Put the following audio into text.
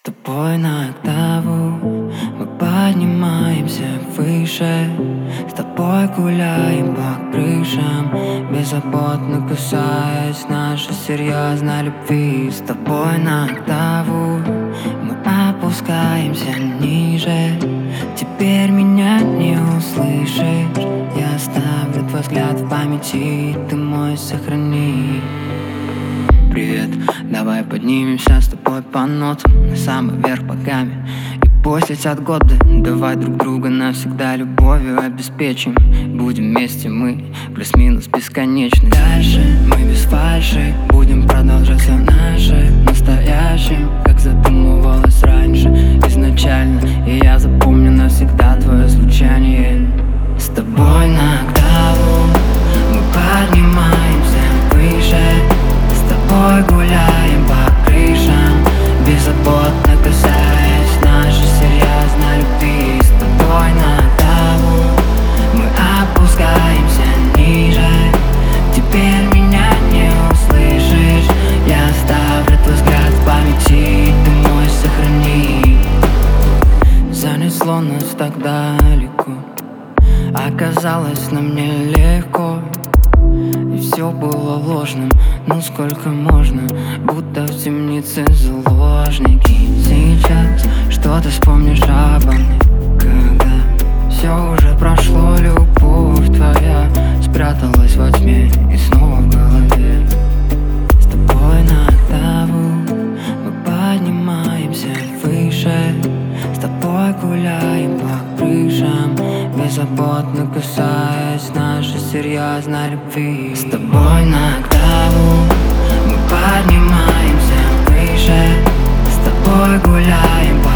тобой на октаву мы поднимаемся выше, с тобой гуляем по крышам, беззаботно касаясь нашей серьезной любви. С тобой на октаву мы опускаемся ниже, теперь меня не услышишь. Я оставлю твой взгляд в памяти, ты мой сохрани. Привет, давай поднимемся с тобой по нотам на самый верх богами. И пусть летят годы, давай друг друга навсегда любовью обеспечим. Будем вместе мы, плюс-минус бесконечны. Дальше мы без фальши будем продолжать все наше настоящим, как задумывалось раньше изначально. И я запомню навсегда твое звучание. С тобой на октаву мы поднимаемся выше, с тобой гуляем по крышам, беззаботно касаясь нашей серьезной любви. С тобой на октаву мы опускаемся ниже, теперь меня не услышишь. Я оставлю твой взгляд в памяти, ты мой сохрани. Занесло нас так далеко, оказалось нам нелегко, и все было ложным, ну сколько можно, будто в темнице заложники. Сейчас что ты вспомнишь обо мне, когда все уже прошло, любовь твоя спряталась во тьме и снова в голове. С тобой на октаву мы поднимаемся выше, с тобой гуляем по крышам, беззаботно касаясь нашей серьезной любви. С тобой на октаву мы поднимаемся выше, с тобой гуляем по